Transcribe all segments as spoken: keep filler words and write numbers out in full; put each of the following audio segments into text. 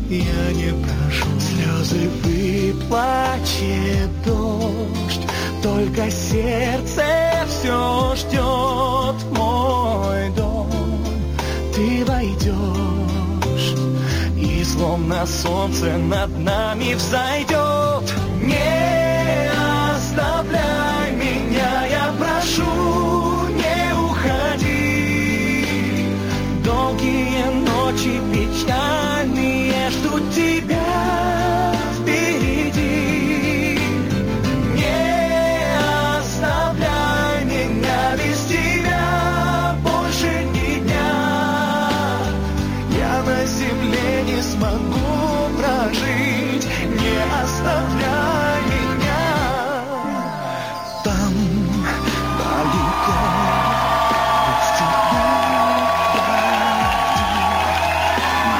я не прошу. Слезы выплачет дождь, только сердце все ждет мой дом. Ты войдешь, и словно солнце над нами взойдет. Не оставляй меня, я прошу, не уходи. Долгие ночи печальные ждут тебя впереди. Не оставляй меня, без тебя больше ни дня. Я на земле не смогу прожить, не оставляй меня. Там далеко без тебя не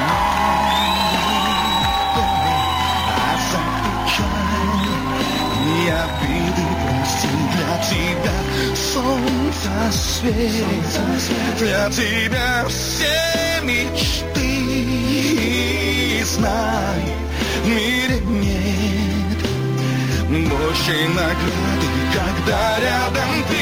стеной, а за печаль и обиды прости. Для тебя солнце свет, для тебя все мечты. Знай, в мире нет больше награды, когда рядом ты.